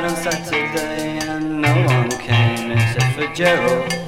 on Saturday and no one came except for Gerald.